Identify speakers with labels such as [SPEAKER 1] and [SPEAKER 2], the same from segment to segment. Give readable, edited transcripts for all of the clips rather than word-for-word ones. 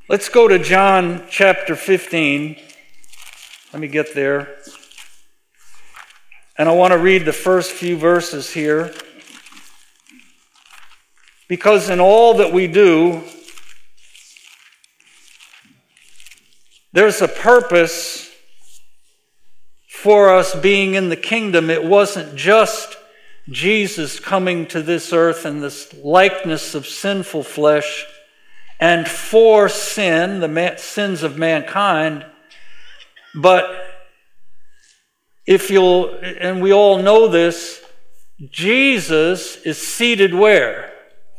[SPEAKER 1] Let's go to John chapter 15. Let me get there. And I want to read the first few verses here. Because in all that we do, there's a purpose for us being in the kingdom. It wasn't just Jesus coming to this earth in this likeness of sinful flesh and for sin, the sins of mankind. But and we all know this, Jesus is seated where?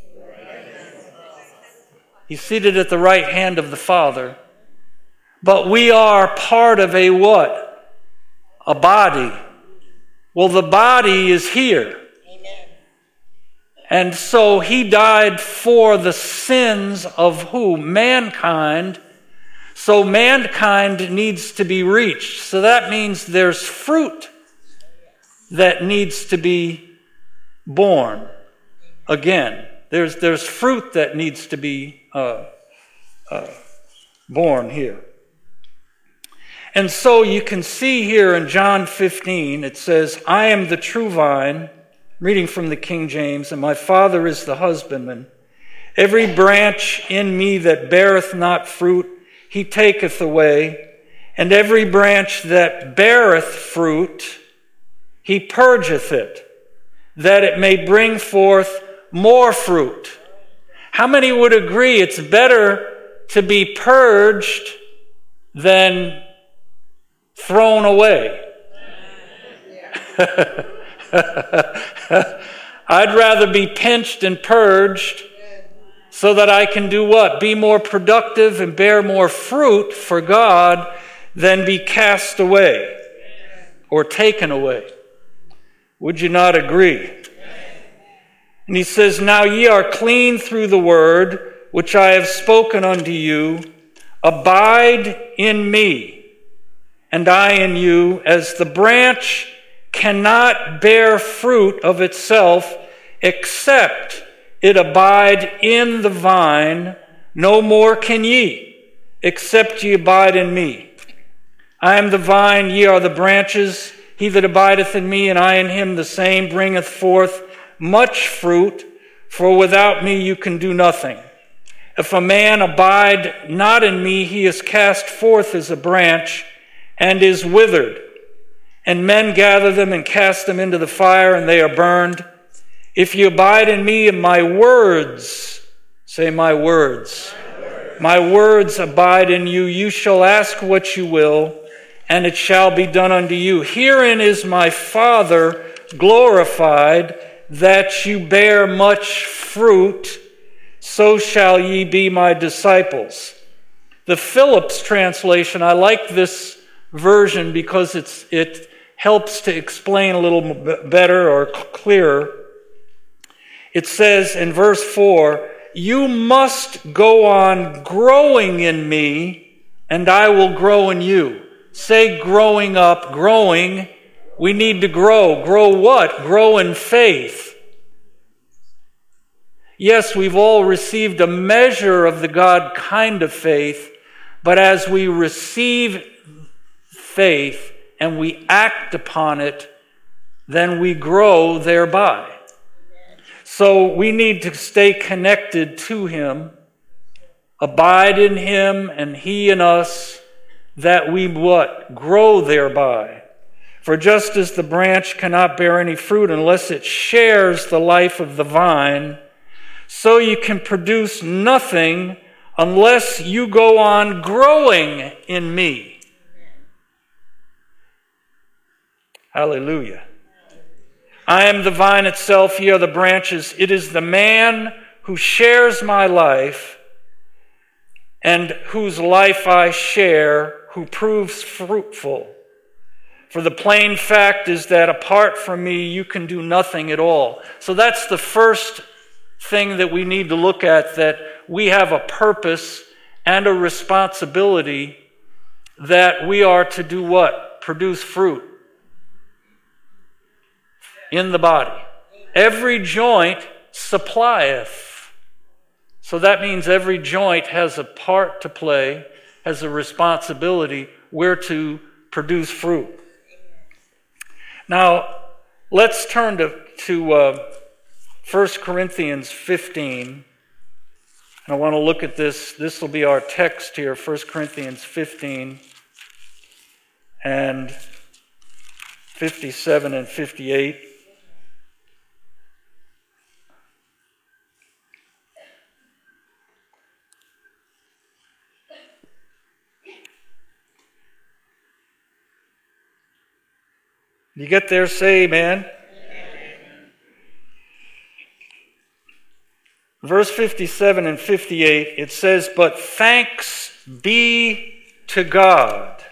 [SPEAKER 1] He's seated at the right hand of the Father. But we are part of a what? A body. Well, the body is here. Amen. And so he died for the sins of who? Mankind. So mankind needs to be reached. So that means there's fruit that needs to be born again. There's fruit that needs to be born here. And so you can see here in John 15, it says, I am the true vine, reading from the King James, and my Father is the husbandman. Every branch in me that beareth not fruit, he taketh away, and every branch that beareth fruit, he purgeth it, that it may bring forth more fruit. How many would agree it's better to be purged than thrown away? I'd rather be pinched and purged so that I can do what? Be more productive and bear more fruit for God than be cast away or taken away. Would you not agree? And he says, now ye are clean through the word which I have spoken unto you. Abide in me, and I in you, as the branch cannot bear fruit of itself except it abide in the vine, no more can ye, except ye abide in me. I am the vine, ye are the branches. He that abideth in me, and I in him, the same bringeth forth much fruit, for without me you can do nothing. If a man abide not in me, he is cast forth as a branch, and is withered. And men gather them and cast them into the fire, and they are burned. If you abide in me and my words, say my words. My words abide in you, you shall ask what you will, and it shall be done unto you. Herein is my Father glorified, that you bear much fruit, so shall ye be my disciples. The Phillips translation, I like this version because it helps to explain a little better or clearer. It says in verse 4, you must go on growing in me, and I will grow in you. Say growing up, growing. We need to grow. Grow what? Grow in faith. Yes, we've all received a measure of the God kind of faith, but as we receive faith and we act upon it, then we grow thereby. So we need to stay connected to him, abide in him and he in us, that we what? Grow thereby. For just as the branch cannot bear any fruit unless it shares the life of the vine, so you can produce nothing unless you go on growing in me. Hallelujah. I am the vine itself, ye are the branches. It is the man who shares my life and whose life I share, who proves fruitful. For the plain fact is that apart from me, you can do nothing at all. So that's the first thing that we need to look at, that we have a purpose and a responsibility that we are to do what? Produce fruit in the body. Every joint supplieth So that means every joint has a part to play, has a responsibility where to produce fruit. Now, let's turn to 1 Corinthians 15. And I want to look at this. This will be our text here, 1 Corinthians 15 and 57 and 58. You get there, say amen. Amen. Verse 57 and 58, it says, "But thanks be to God."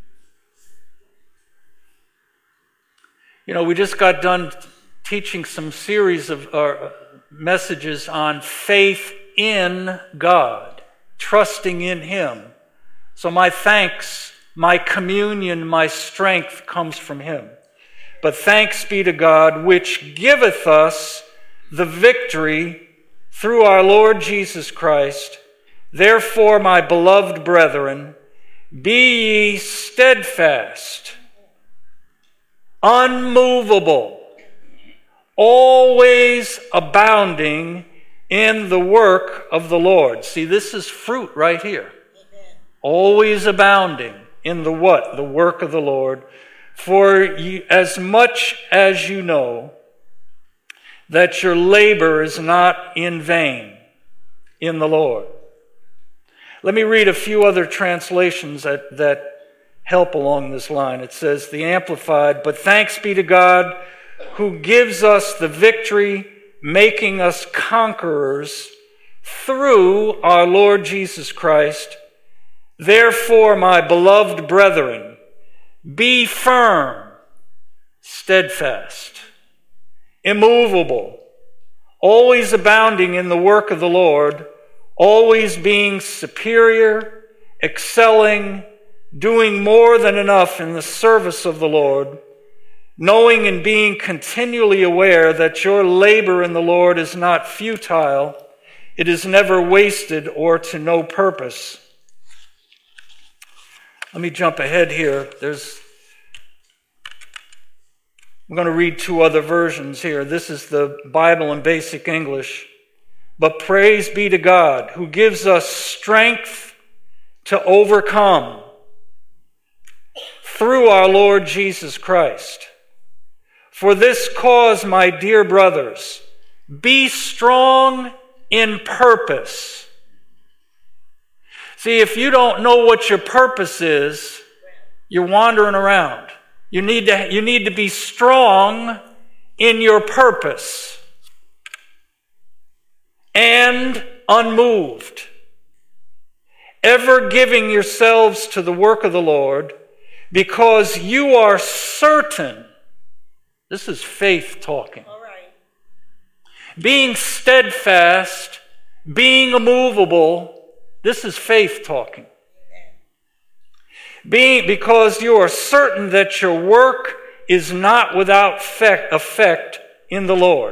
[SPEAKER 1] You know, we just got done teaching some series of messages on faith in God, trusting in Him. So my thanks, my communion, my strength comes from Him. But thanks be to God, which giveth us the victory through our Lord Jesus Christ. Therefore, my beloved brethren, be ye steadfast, unmovable, always abounding in the work of the Lord. See, this is fruit right here. Always abounding in the what? The work of the Lord. For as much as you know that your labor is not in vain in the Lord. Let me read a few other translations that help along this line. It says, the Amplified, "But thanks be to God who gives us the victory, making us conquerors through our Lord Jesus Christ. Therefore, my beloved brethren, be firm, steadfast, immovable, always abounding in the work of the Lord, always being superior, excelling, doing more than enough in the service of the Lord, knowing and being continually aware that your labor in the Lord is not futile, it is never wasted or to no purpose." Let me jump ahead here. I'm going to read two other versions here. This is the Bible in Basic English. "But praise be to God, who gives us strength to overcome through our Lord Jesus Christ. For this cause, my dear brothers, be strong in purpose." See, if you don't know what your purpose is, you're wandering around. You need to be strong in your purpose and unmoved, ever giving yourselves to the work of the Lord, because you are certain. This is faith talking. All right. Being steadfast, being immovable. This is faith talking. Because you are certain that your work is not without effect in the Lord.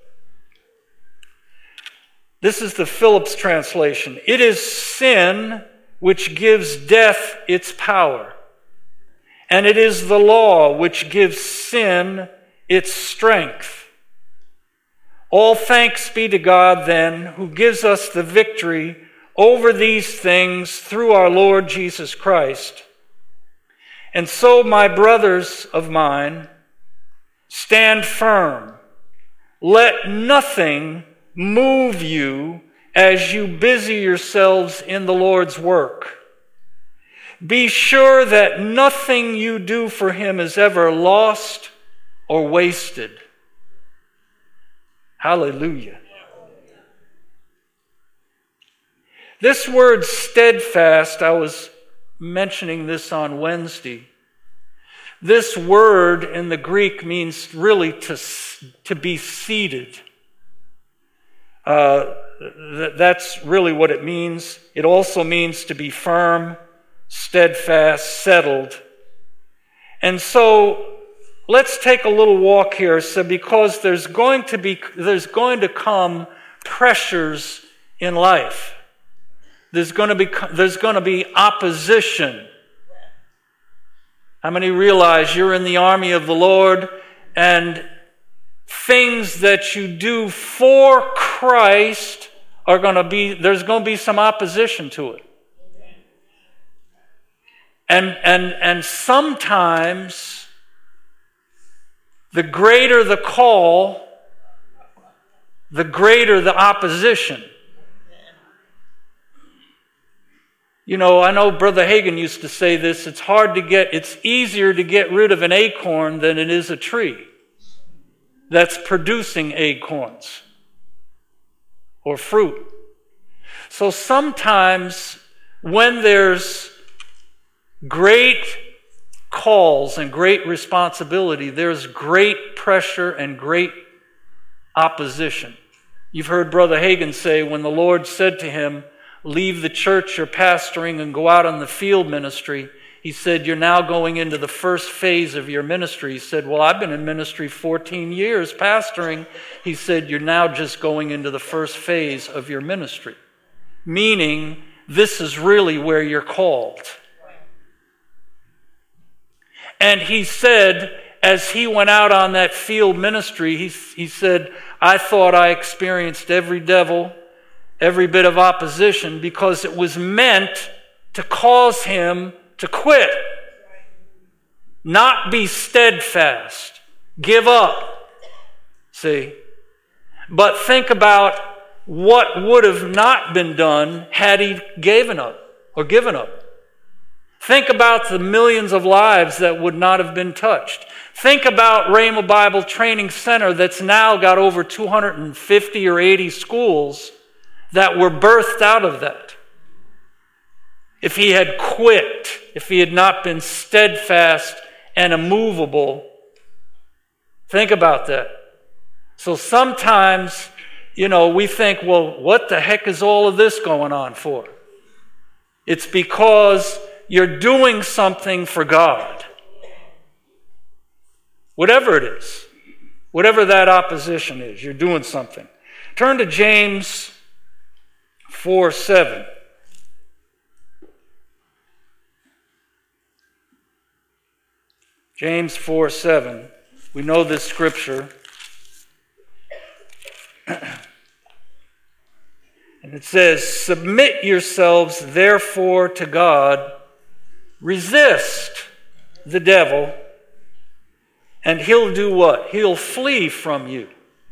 [SPEAKER 1] This is the Phillips translation. "It is sin which gives death its power, and it is the law which gives sin its strength. All thanks be to God, then, who gives us the victory over these things through our Lord Jesus Christ. And so, my brothers of mine, stand firm. Let nothing move you as you busy yourselves in the Lord's work. Be sure that nothing you do for Him is ever lost or wasted." Hallelujah. This word steadfast, I was mentioning this on Wednesday. This word in the Greek means really to be seated. That's really what it means. It also means to be firm, steadfast, settled. And so let's take a little walk here. So because there's going to come pressures in life. There's going to be opposition. How many realize you're in the army of the Lord, and things that you do for Christ there's going to be some opposition to it. And sometimes the greater the call, the greater the opposition. You know, I know Brother Hagin used to say this, it's easier to get rid of an acorn than it is a tree that's producing acorns or fruit. So sometimes when there's great calls and great responsibility, there's great pressure and great opposition. You've heard Brother Hagin say when the Lord said to him, leave the church you're pastoring and go out on the field ministry, he said, you're now going into the first phase of your ministry. He said, well, I've been in ministry 14 years pastoring. He said, you're now just going into the first phase of your ministry. Meaning, this is really where you're called. And he said, as he went out on that field ministry, he said, I thought I experienced every devil, every bit of opposition, because it was meant to cause him to quit. Not be steadfast. Give up. See? But think about what would have not been done had he given up. Think about the millions of lives that would not have been touched. Think about Rhema Bible Training Center that's now got over 250 or 80 schools that were birthed out of that. If he had quit, if he had not been steadfast and immovable, think about that. So sometimes, we think, well, what the heck is all of this going on for? It's because you're doing something for God. Whatever it is, whatever that opposition is, you're doing something. Turn to James 4:7. James 4:7. We know this scripture. And it says, submit yourselves therefore to God, resist the devil, and he'll do what? He'll flee from you.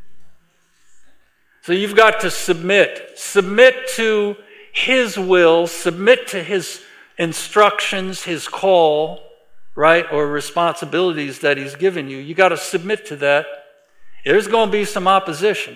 [SPEAKER 1] So you've got to submit. Submit to his will, submit to his instructions, his call, right? Or responsibilities that he's given you. You got to submit to that. There's going to be some opposition.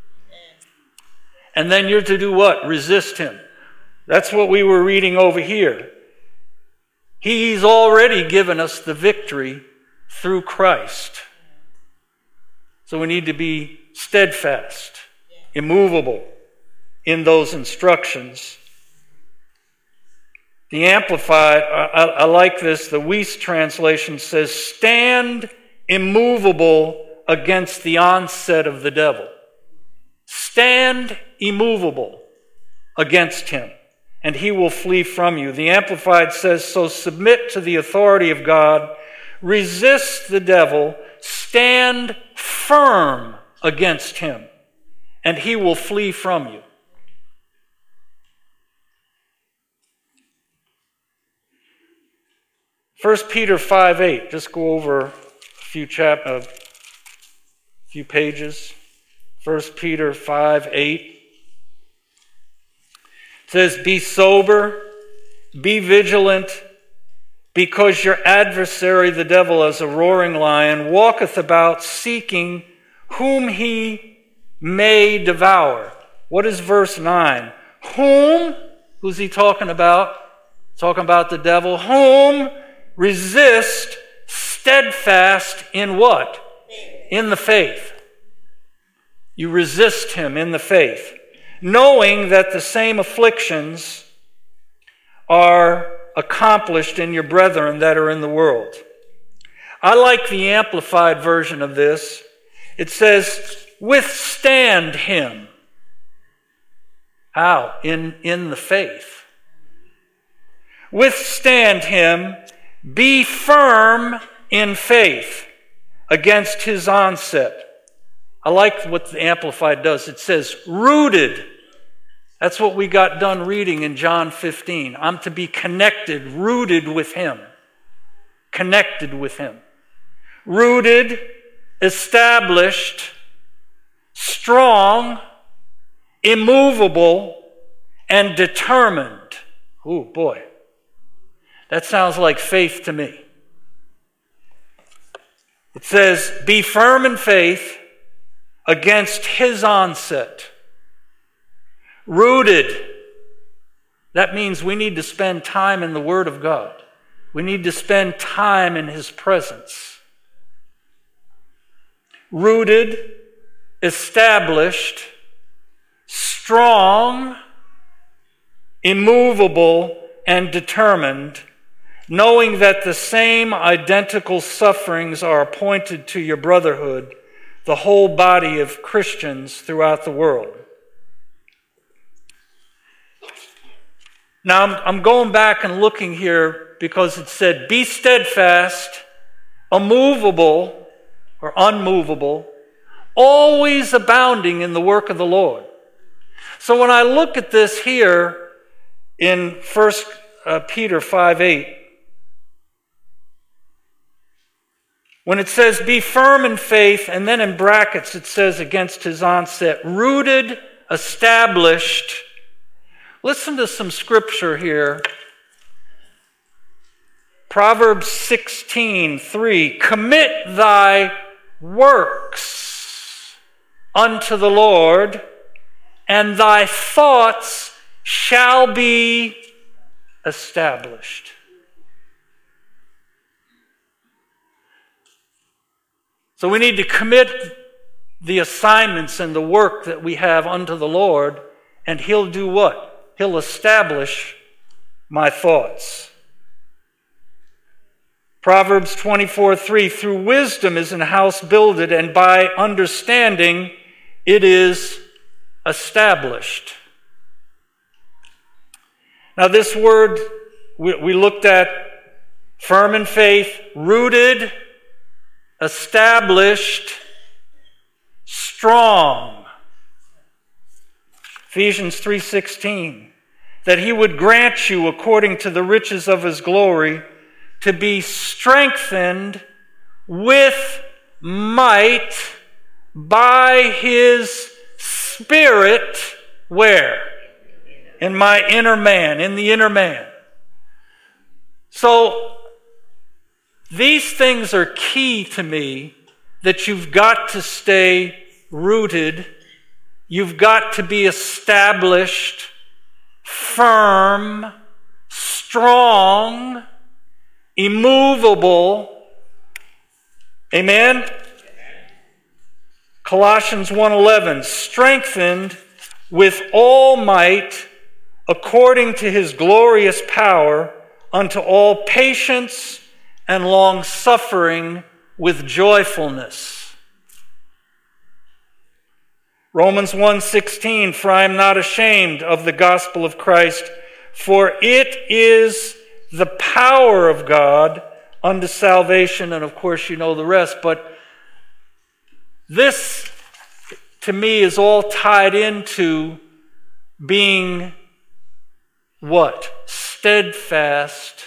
[SPEAKER 1] And then you're to do what? Resist him. That's what we were reading over here. He's already given us the victory through Christ. So we need to be steadfast, immovable in those instructions. The Amplified, I like this, the Weiss translation says, stand immovable against the onset of the devil. Stand immovable against him, and he will flee from you. The Amplified says, so submit to the authority of God, resist the devil, stand firm against him, and he will flee from you. First Peter 5:8. Just go over a few pages. 1 Peter 5:8. It says, be sober, be vigilant, because your adversary, the devil, as a roaring lion, walketh about seeking whom he may devour. What is verse 9? Whom, who's he talking about? Talking about the devil. Whom resist steadfast in what? In the faith. You resist him in the faith, knowing that the same afflictions are accomplished in your brethren that are in the world. I like the Amplified version of this. It says, withstand him. How? In the faith. Withstand him, be firm in faith against his onset. I like what the Amplified does. It says, rooted. That's what we got done reading in John 15. I'm to be connected, rooted with him. Connected with him. Rooted, established, strong, immovable, and determined. Oh boy. That sounds like faith to me. It says, be firm in faith against his onset. Rooted. That means we need to spend time in the Word of God. We need to spend time in his presence. Rooted, established, strong, immovable, and determined, knowing that the same identical sufferings are appointed to your brotherhood, the whole body of Christians throughout the world. Now, I'm going back and looking here because it said, be steadfast, immovable, or unmovable, always abounding in the work of the Lord. So when I look at this here in 1 Peter 5:8, when it says, be firm in faith, and then in brackets it says, against his onset, rooted, established. Listen to some scripture here. Proverbs 16:3, commit thy works unto the Lord, and thy thoughts shall be established. So we need to commit the assignments and the work that we have unto the Lord, and he'll do what? He'll establish my thoughts. Proverbs 24:3, through wisdom is an house builded, and by understanding it is established. Now this word we looked at, firm in faith, rooted, established, strong. Ephesians 3:16, that he would grant you, according to the riches of his glory, to be strengthened with might by his Spirit. Where? In my inner man, in the inner man. So, these things are key to me, that you've got to stay rooted. You've got to be established, firm, strong, immovable. Amen? Colossians 1:11, strengthened with all might according to his glorious power unto all patience and long-suffering with joyfulness. Romans 1:16, for I am not ashamed of the gospel of Christ, for it is the power of God unto salvation. And of course you know the rest, but this to me is all tied into being what? Steadfast,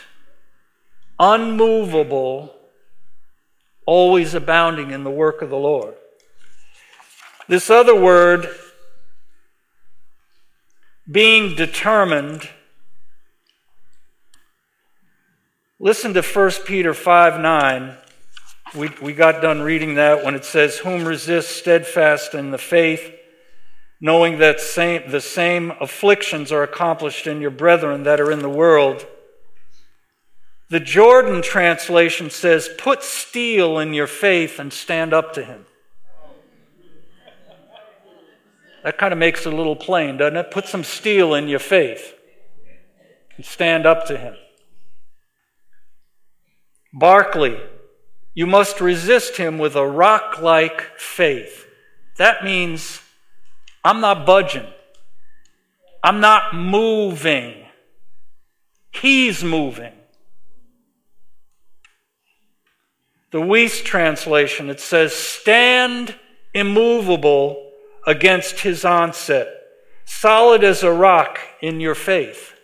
[SPEAKER 1] unmovable, always abounding in the work of the Lord. This other word, being determined, listen to 1 Peter 5:9. We got done reading that when it says, whom resist steadfast in the faith, knowing that the same afflictions are accomplished in your brethren that are in the world. The Jordan translation says, put steel in your faith and stand up to him. That kind of makes it a little plain, doesn't it? Put some steel in your faith and stand up to him. Barclay, you must resist him with a rock-like faith. That means I'm not budging. I'm not moving. He's moving. The Weiss translation, it says, stand immovable against his onset, solid as a rock in your faith.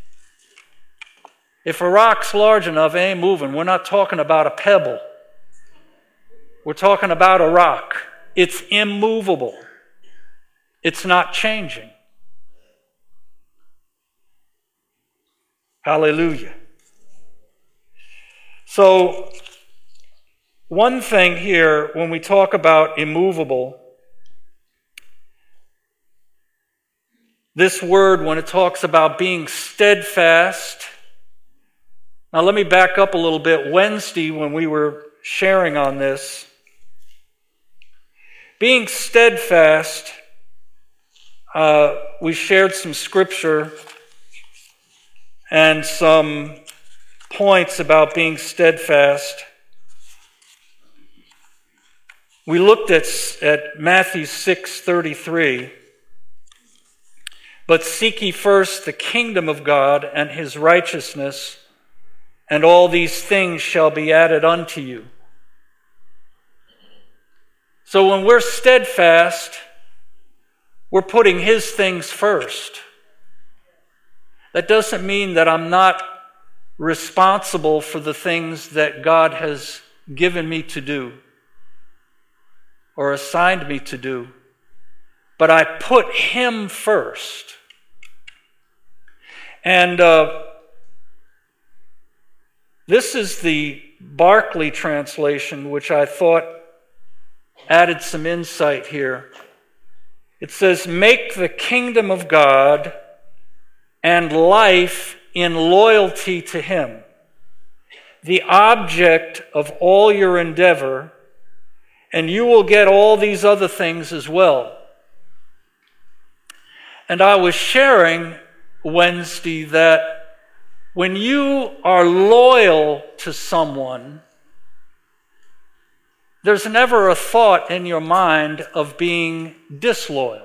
[SPEAKER 1] If a rock's large enough, it ain't moving. We're not talking about a pebble. We're talking about a rock. It's immovable. It's not changing. Hallelujah. So, one thing here, when we talk about immovable, this word, when it talks about being steadfast, now let me back up a little bit. Wednesday, when we were sharing on this, being steadfast, we shared some scripture and some points about being steadfast. We looked at Matthew 6:33. But seek ye first the kingdom of God and his righteousness, and all these things shall be added unto you. So when we're steadfast, we're putting his things first. That doesn't mean that I'm not responsible for the things that God has given me to do or assigned me to do, but I put him first. And this is the Barclay translation, which I thought added some insight here. It says, make the kingdom of God and life in loyalty to him the object of all your endeavor, and you will get all these other things as well. And I was sharing Wednesday that when you are loyal to someone, there's never a thought in your mind of being disloyal.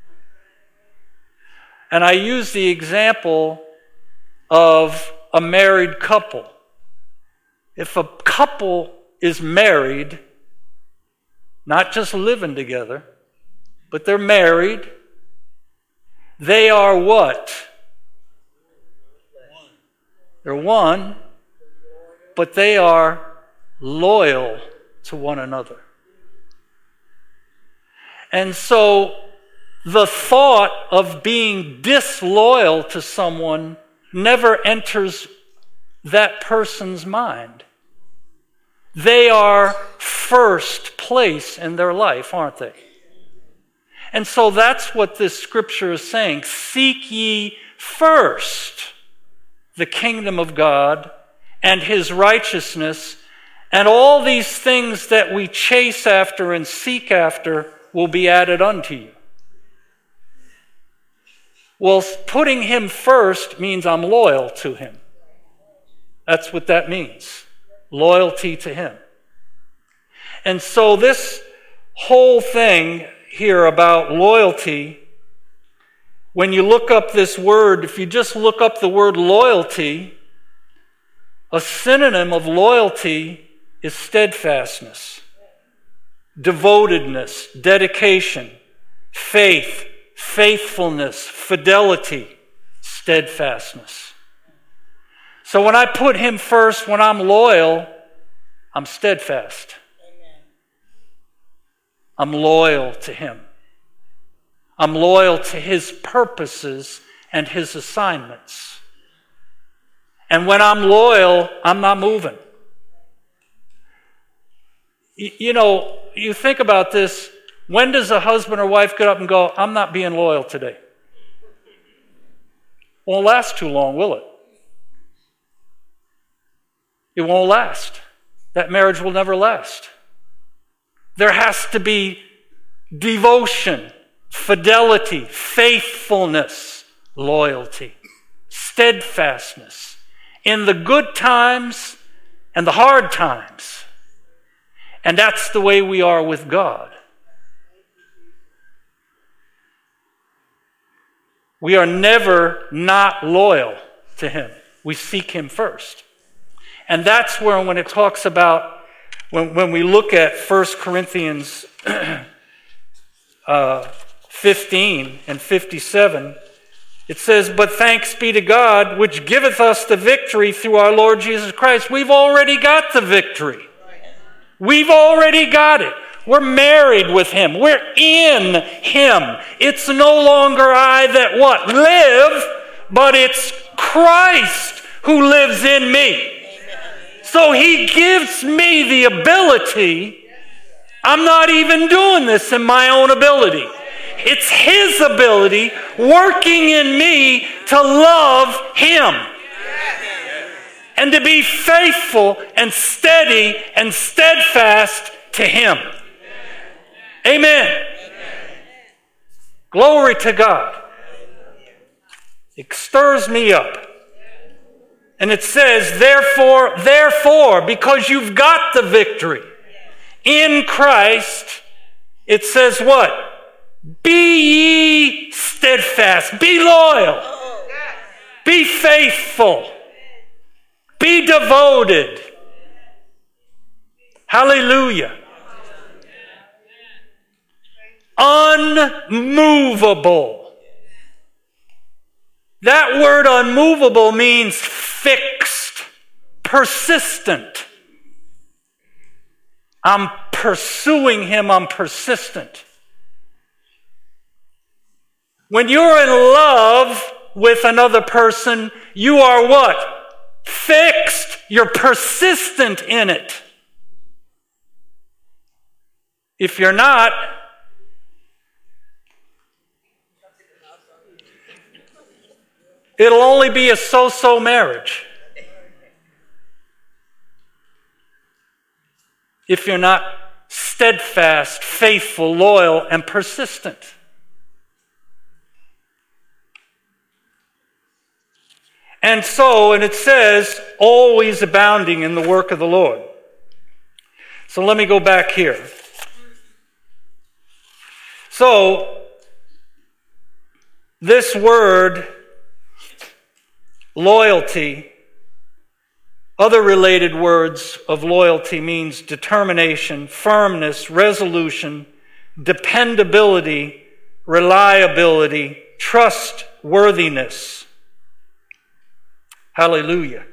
[SPEAKER 1] And I use the example of a married couple. If a couple is married, not just living together, but they're married, they are what? They're one, but they are loyal to one another. And so the thought of being disloyal to someone never enters that person's mind. They are first place in their life, aren't they? And so that's what this scripture is saying. Seek ye first the kingdom of God and his righteousness, and all these things that we chase after and seek after will be added unto you. Well, putting him first means I'm loyal to him. That's what that means. Loyalty to him. And so this whole thing here about loyalty, when you look up this word, if you just look up the word loyalty, a synonym of loyalty is steadfastness, devotedness, dedication, faith, faithfulness, fidelity, steadfastness. So when I put him first, when I'm loyal, I'm steadfast. I'm loyal to him. I'm loyal to his purposes and his assignments. And when I'm loyal, I'm not moving. You know, you think about this. When does a husband or wife get up and go, I'm not being loyal today? Won't last too long, will it? It won't last. That marriage will never last. There has to be devotion, fidelity, faithfulness, loyalty, steadfastness in the good times and the hard times. And that's the way we are with God. We are never not loyal to him. We seek him first. And that's where when it talks about, when we look at 1 Corinthians 15 and 57, it says, "But thanks be to God, which giveth us the victory through our Lord Jesus Christ." We've already got the victory. We've already got it. We're married with him. We're in him. It's no longer I that what? Live, but it's Christ who lives in me. So he gives me the ability. I'm not even doing this in my own ability. It's his ability working in me to love him and to be faithful and steady and steadfast to him. Amen. Glory to God. It stirs me up. And it says, therefore, because you've got the victory in Christ, it says what? Be ye steadfast. Be loyal. Be faithful. Be devoted. Hallelujah. Unmovable. That word unmovable means fixed, persistent. I'm pursuing him, I'm persistent. When you're in love with another person, you are what? Fixed. You're persistent in it. If you're not, it'll only be a so-so marriage. If you're not steadfast, faithful, loyal, and persistent. And it says, always abounding in the work of the Lord. So let me go back here. So, this word, loyalty, other related words of loyalty means determination, firmness, resolution, dependability, reliability, trustworthiness. Hallelujah.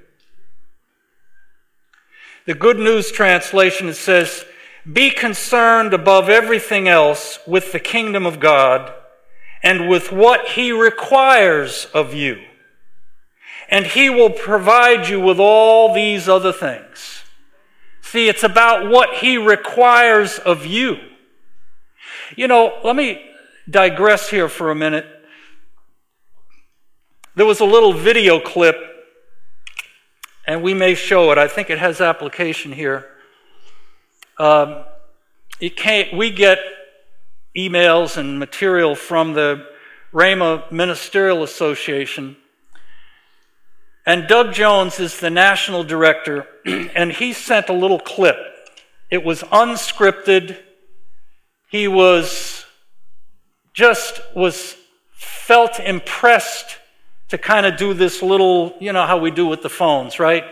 [SPEAKER 1] The Good News Translation says, "Be concerned above everything else with the kingdom of God and with what he requires of you. And he will provide you with all these other things." See, it's about what he requires of you. You know, let me digress here for a minute. There was a little video clip, and we may show it. I think it has application here. We get emails and material from the Rhema Ministerial Association. And Doug Jones is the national director, and he sent a little clip. It was unscripted. He felt impressed to kind of do this little, you know how we do with the phones, right?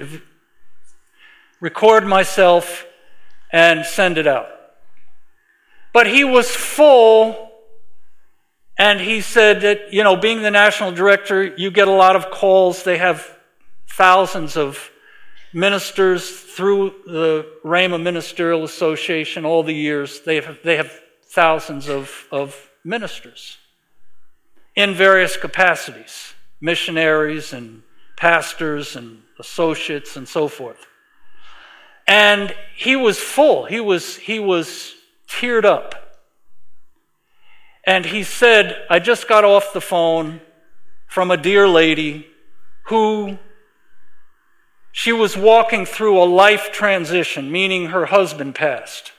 [SPEAKER 1] Record myself and send it out. But he was full, and he said that, you know, being the national director, you get a lot of calls. They have thousands of ministers through the Rhema Ministerial Association all the years. They have thousands of ministers in various capacities, missionaries and pastors and associates and so forth. And he was full. He was teared up. And he said, "I just got off the phone from a dear lady who she was walking through a life transition, meaning her husband passed.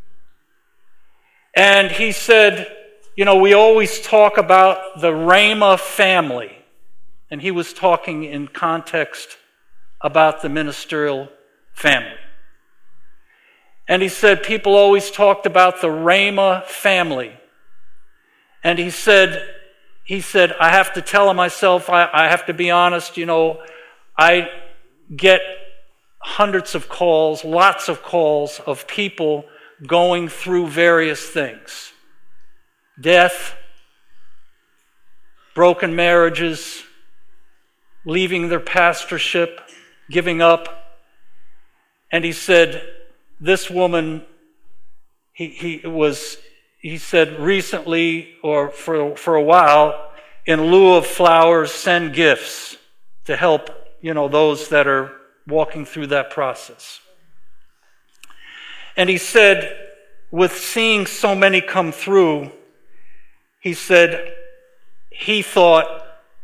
[SPEAKER 1] And he said, you know, we always talk about the Rhema family." And he was talking in context about the ministerial family. And he said, people always talked about the Rhema family. And he said, he said, I have to tell myself, I have to be honest, I get hundreds of calls, lots of calls of people going through various things. Death, broken marriages, leaving their pastorship, giving up. And he said, this woman, he said recently, or for a while, in lieu of flowers, send gifts to help, those that are walking through that process. And he said, with seeing so many come through, he said, he thought,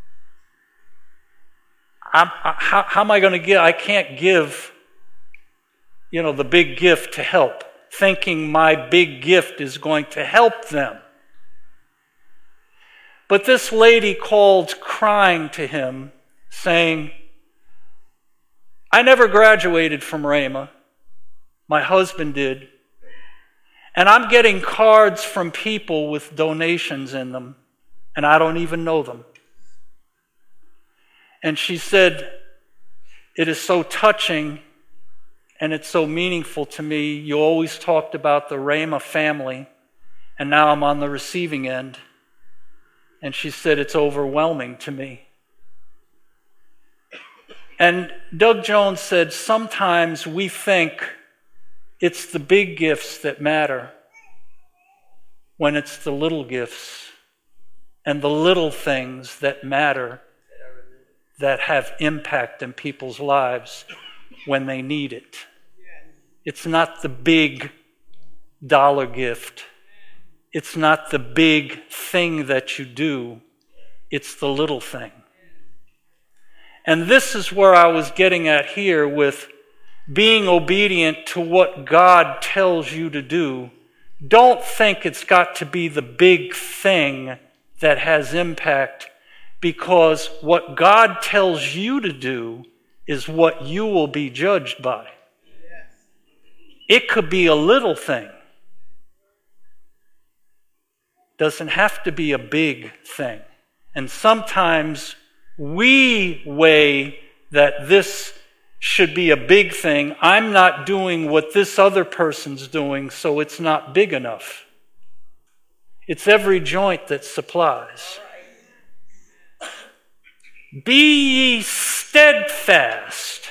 [SPEAKER 1] how am I going to give? I can't give, the big gift to help, thinking my big gift is going to help them. But this lady called crying to him, saying, I never graduated from Rhema. My husband did. And I'm getting cards from people with donations in them, and I don't even know them. And she said, it is so touching and it's so meaningful to me. You always talked about the Rhema family, and now I'm on the receiving end. And she said, it's overwhelming to me. And Doug Jones said, sometimes we think it's the big gifts that matter when it's the little gifts and the little things that matter, that have impact in people's lives when they need it. It's not the big dollar gift. It's not the big thing that you do. It's the little thing. And this is where I was getting at here with being obedient to what God tells you to do. Don't think it's got to be the big thing that has impact, because what God tells you to do is what you will be judged by. It could be a little thing. Doesn't have to be a big thing. And sometimes we weigh that this should be a big thing. I'm not doing what this other person's doing, so it's not big enough. It's every joint that supplies. Be ye steadfast,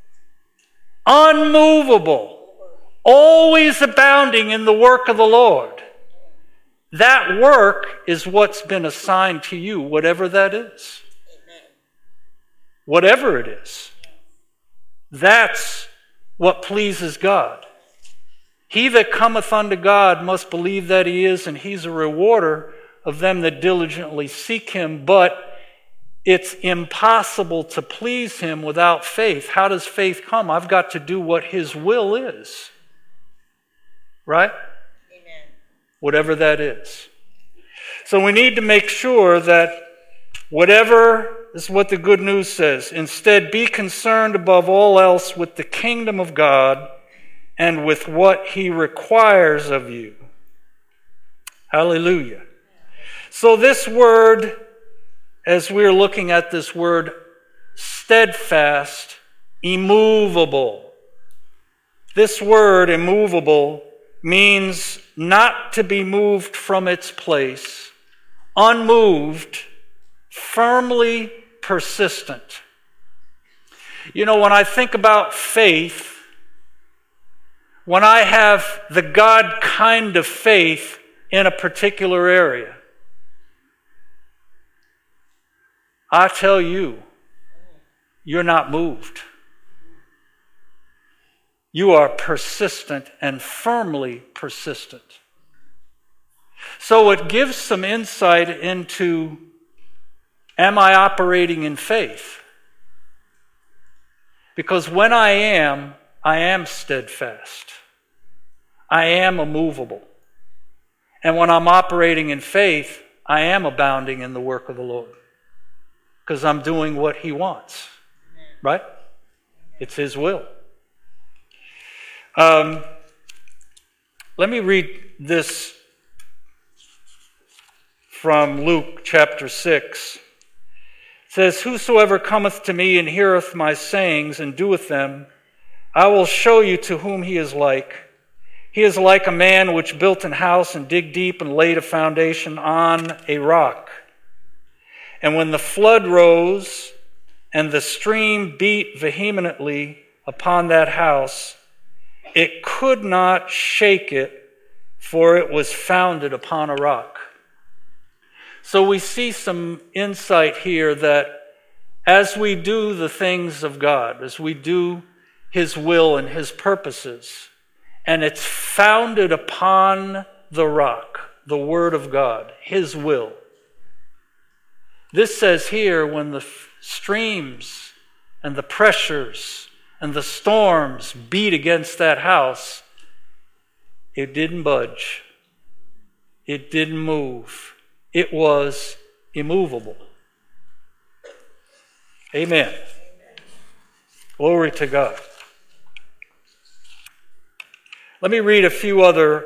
[SPEAKER 1] unmovable, always abounding in the work of the Lord. That work is what's been assigned to you, whatever that is. Whatever it is. That's what pleases God. He that cometh unto God must believe that he is, and he's a rewarder of them that diligently seek him. But it's impossible to please him without faith. How does faith come? I've got to do what his will is. Right? Amen. Whatever that is. So we need to make sure that whatever, this is what the good news says, instead be concerned above all else with the kingdom of God and with what he requires of you. Hallelujah. So this word, as we're looking at this word, steadfast, immovable. This word, immovable, means not to be moved from its place, unmoved, firmly persistent. When I think about faith, when I have the God kind of faith in a particular area, I tell you, you're not moved. You are persistent and firmly persistent. So it gives some insight into, am I operating in faith? Because when I am steadfast. I am immovable. And when I'm operating in faith, I am abounding in the work of the Lord. Because I'm doing what he wants. Right? It's his will. Let me read this from Luke chapter 6. It says, "Whosoever cometh to me and heareth my sayings and doeth them, I will show you to whom he is like. He is like a man which built an house and digged deep and laid a foundation on a rock. And when the flood rose and the stream beat vehemently upon that house, it could not shake it, for it was founded upon a rock." So we see some insight here that as we do the things of God, as we do His will and His purposes, and it's founded upon the rock, the Word of God, His will. This says here, when the streams and the pressures and the storms beat against that house, it didn't budge. It didn't move. It was immovable. Amen. Glory to God. Let me read a few other,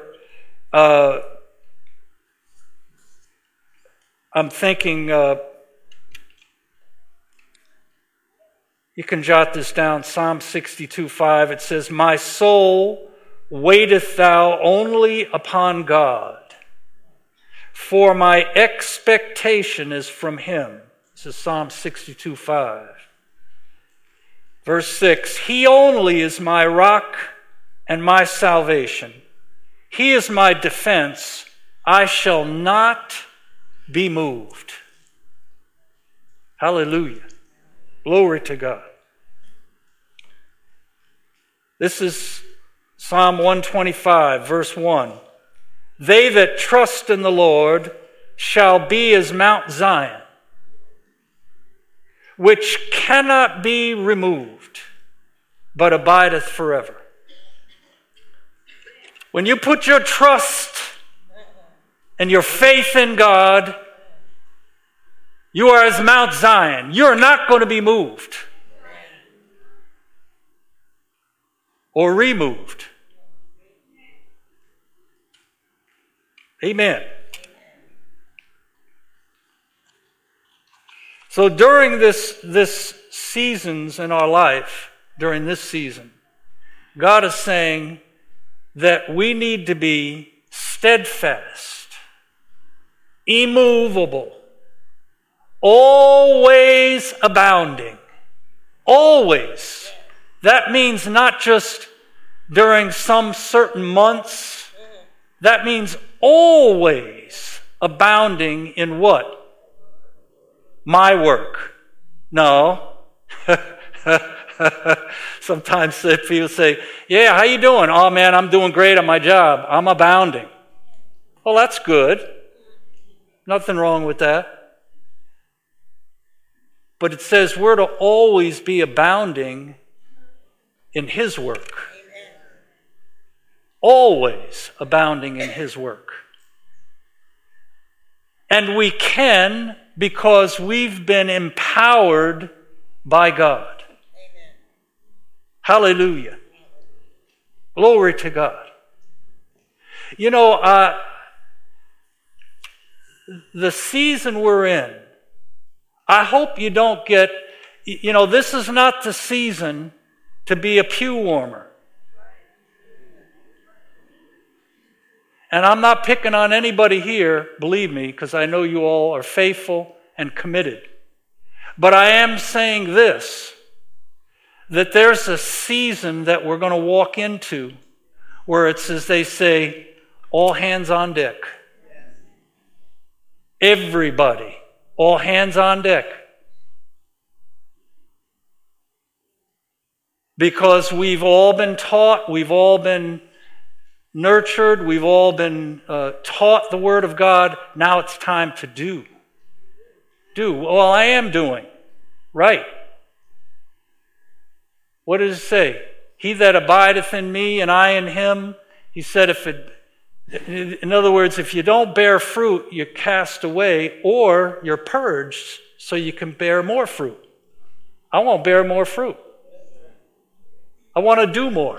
[SPEAKER 1] I'm thinking, you can jot this down, Psalm 62:5. It says, "My soul, waiteth thou only upon God, for my expectation is from Him." This is Psalm 62:5. Verse 6, "He only is my rock and my salvation. He is my defense. I shall not be moved." Hallelujah. Glory to God. This is Psalm 125, verse 1. "They that trust in the Lord shall be as Mount Zion, which cannot be removed, but abideth forever." When you put your trust and your faith in God, you are as Mount Zion. You're not going to be moved or removed. Amen. So during this seasons in our life, during this season, God is saying that we need to be steadfast, immovable, always abounding. Always. That means not just during some certain months. That means always abounding in what? My work. No. Sometimes people say, "Yeah, how you doing?" "Oh man, I'm doing great on my job. I'm abounding." Well, that's good. Nothing wrong with that. But it says we're to always be abounding in His work. Always abounding in His work. And we can, because we've been empowered by God. Hallelujah. Glory to God. You know, the season we're in, I hope you don't get, this is not the season to be a pew warmer. And I'm not picking on anybody here, believe me, because I know you all are faithful and committed. But I am saying this, that there's a season that we're going to walk into where it's, as they say, all hands on deck. Everybody, all hands on deck. Because we've all been taught, we've all been nurtured, we've all been taught the Word of God. Now it's time to do. Well, I am doing. Right. What does it say? "He that abideth in me and I in him," he said, in other words, if you don't bear fruit, you're cast away or you're purged so you can bear more fruit. I want to bear more fruit. I want to do more.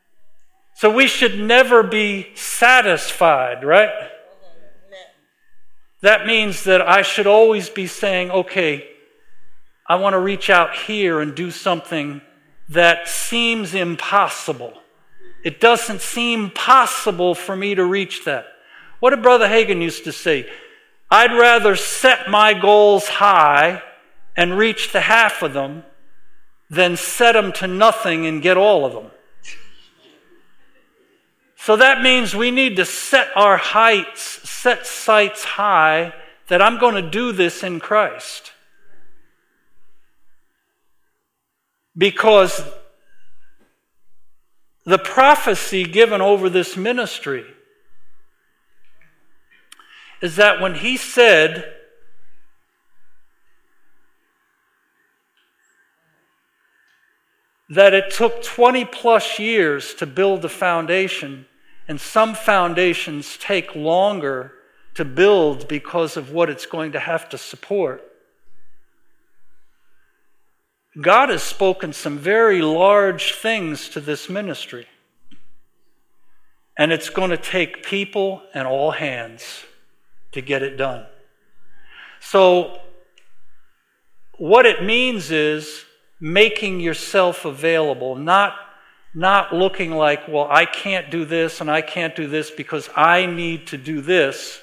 [SPEAKER 1] So we should never be satisfied, right? that means that I should always be saying, okay, I want to reach out here and do something that seems impossible. It doesn't seem possible for me to reach that. What did Brother Hagin used to say? I'd rather set my goals high and reach the half of them than set them to nothing and get all of them. So that means we need to set our sights high, that I'm going to do this in Christ. Because the prophecy given over this ministry is that when he said, that it took 20 plus years to build the foundation, and some foundations take longer to build because of what it's going to have to support. God has spoken some very large things to this ministry. And it's going to take people and all hands to get it done. So, what it means is making yourself available, not looking like, well, I can't do this and I can't do this because I need to do this.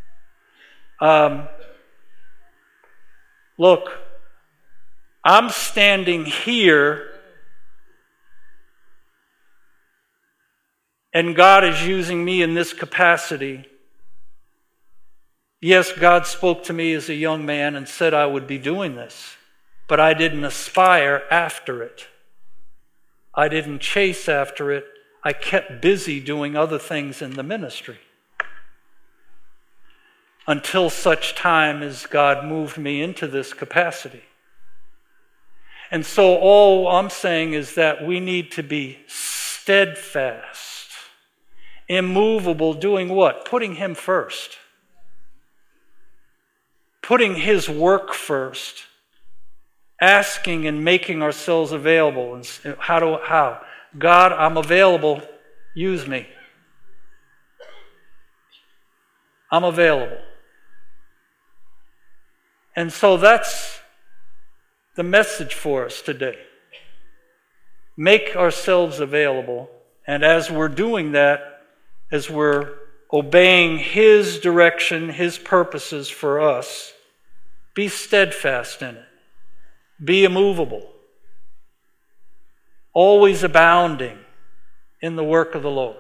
[SPEAKER 1] Look, I'm standing here and God is using me in this capacity. Yes, God spoke to me as a young man and said I would be doing this, but I didn't aspire after it. I didn't chase after it. I kept busy doing other things in the ministry until such time as God moved me into this capacity. And so all I'm saying is that we need to be steadfast, immovable, doing what? Putting Him first. Putting His work first. Asking and making ourselves available. And how? God, I'm available. Use me. I'm available. And so that's the message for us today. Make ourselves available. And as we're doing that, as we're obeying His direction, His purposes for us, be steadfast in it. Be immovable. Always abounding in the work of the Lord.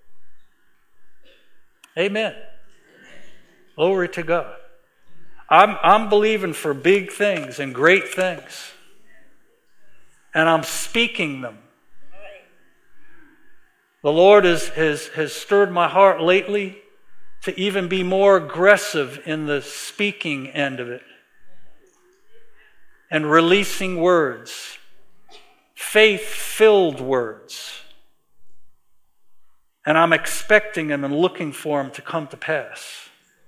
[SPEAKER 1] Amen. Glory to God. I'm believing for big things and great things. And I'm speaking them. The Lord has stirred my heart lately to even be more aggressive in the speaking end of it. And releasing words. Faith-filled words. And I'm expecting them and looking for them to come to pass.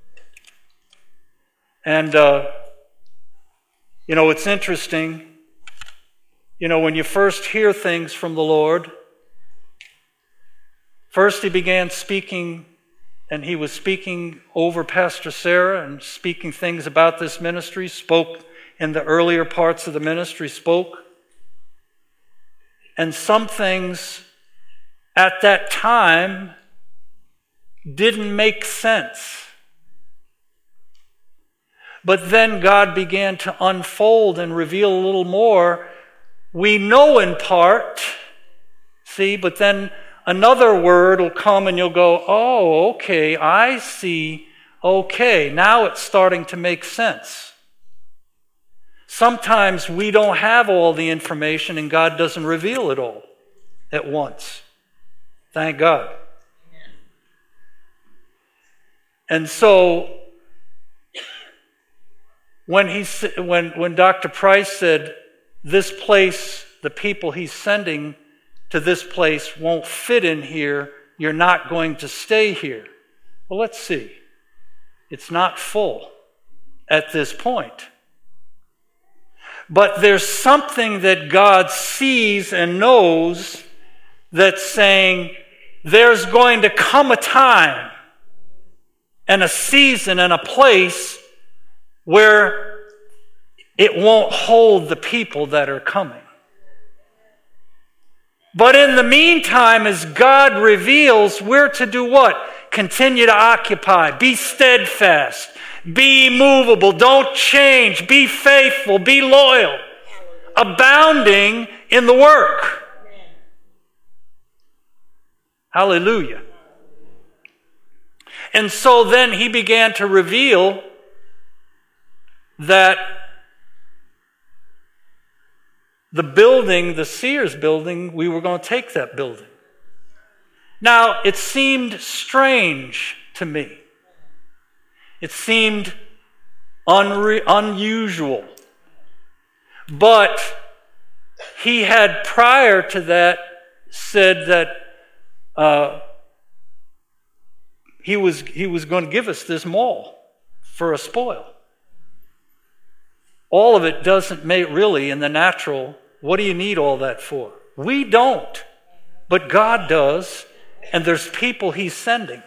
[SPEAKER 1] And, it's interesting. When you first hear things from the Lord, first He began speaking, and He was speaking over Pastor Sarah and speaking things about this ministry, spoke in the earlier parts of the ministry, spoke. And some things at that time didn't make sense. But then God began to unfold and reveal a little more. We know in part, but then another word will come and you'll go, oh, okay, I see. Okay, now it's starting to make sense. Sometimes we don't have all the information and God doesn't reveal it all at once. Thank God. And so, when Dr. Price said, this place, the people He's sending to this place won't fit in here, you're not going to stay here. Well, let's see. It's not full at this point. But there's something that God sees and knows that's saying, there's going to come a time and a season and a place where it won't hold the people that are coming. But in the meantime, as God reveals, we're to do what? Continue to occupy. Be steadfast. Be immovable. Don't change. Be faithful. Be loyal. Abounding in the work. Hallelujah. And so then he began to reveal that the building, the Sears building, we were going to take that building. Now, it seemed strange to me. It seemed unusual. But he had prior to that said that he was going to give us this mall for a spoil. All of it doesn't make really in the natural. What do you need all that for? We don't, but God does, and there's people he's sending.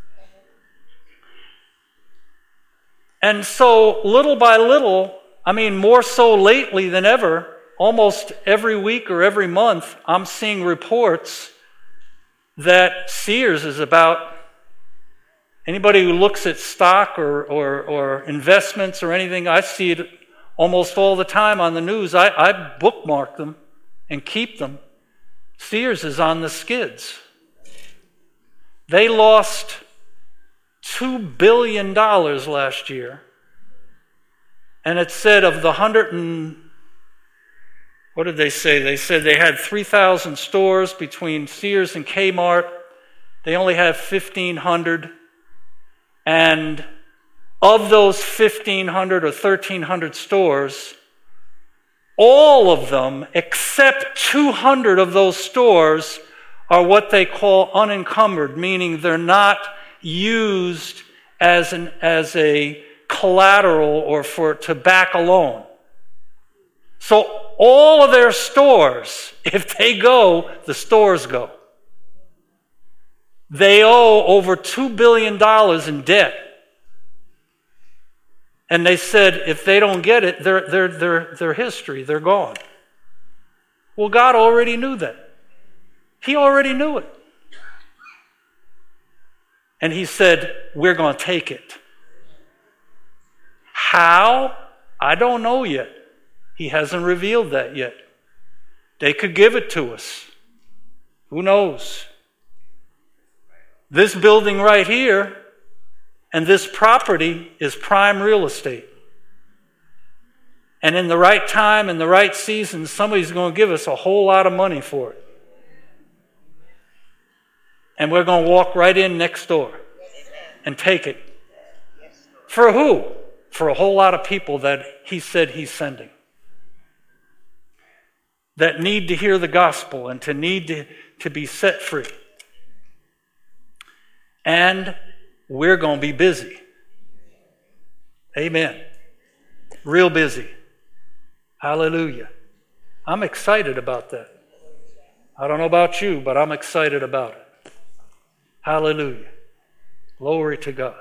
[SPEAKER 1] And so little by little, more so lately than ever, almost every week or every month, I'm seeing reports that Sears is about. Anybody who looks at stock or investments or anything, I see it almost all the time on the news. I bookmark them and keep them. Sears is on the skids. They lost $2 billion last year. And it said of the what did they say? They said they had 3,000 stores between Sears and Kmart. They only have 1,500. And of those 1,500 or 1,300 stores, all of them, except 200 of those stores, are what they call unencumbered, meaning they're not used as a collateral or to back a loan. So all of their stores, if they go, the stores go. They owe over $2 billion in debt. And they said if they don't get it, they're history, they're gone. Well, God already knew that. He already knew it. And he said, we're going to take it. How? I don't know yet. He hasn't revealed that yet. They could give it to us. Who knows? This building right here and this property is prime real estate. And in the right time, in the right season, somebody's going to give us a whole lot of money for it. And we're going to walk right in next door and take it. For who? For a whole lot of people that he said he's sending. That need to hear the gospel and to need to be set free. And we're going to be busy. Amen. Real busy. Hallelujah. I'm excited about that. I don't know about you, but I'm excited about it. Hallelujah. Glory to God.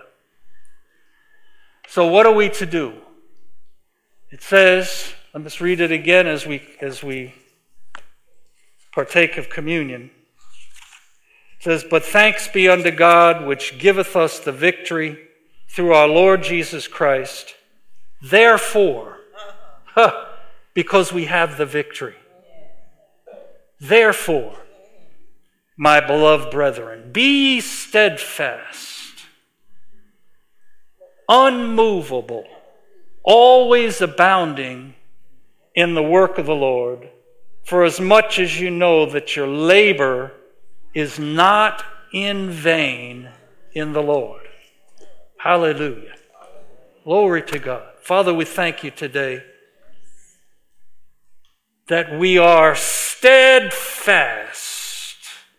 [SPEAKER 1] So what are we to do? It says, let's read it again as we partake of communion. It says, but thanks be unto God, which giveth us the victory through our Lord Jesus Christ. Therefore, because we have the victory. Therefore, my beloved brethren, be steadfast, unmovable, always abounding in the work of the Lord, for as much as you know that your labor is not in vain in the Lord. Hallelujah. Glory to God. Father, we thank you today that we are steadfast,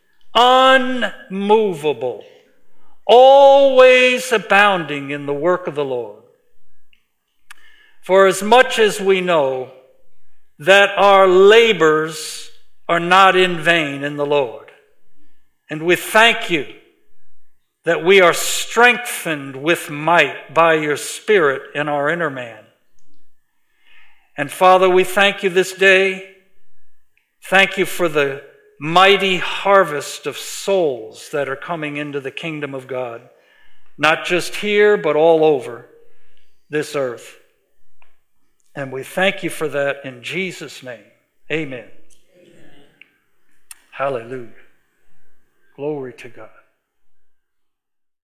[SPEAKER 1] unmovable, always abounding in the work of the Lord. For as much as we know that our labors are not in vain in the Lord. And we thank you that we are strengthened with might by your Spirit in our inner man. And Father, we thank you this day. Thank you for the mighty harvest of souls that are coming into the kingdom of God, not just here, but all over this earth. And we thank you for that in Jesus' name. Amen. Amen. Hallelujah. Glory to God.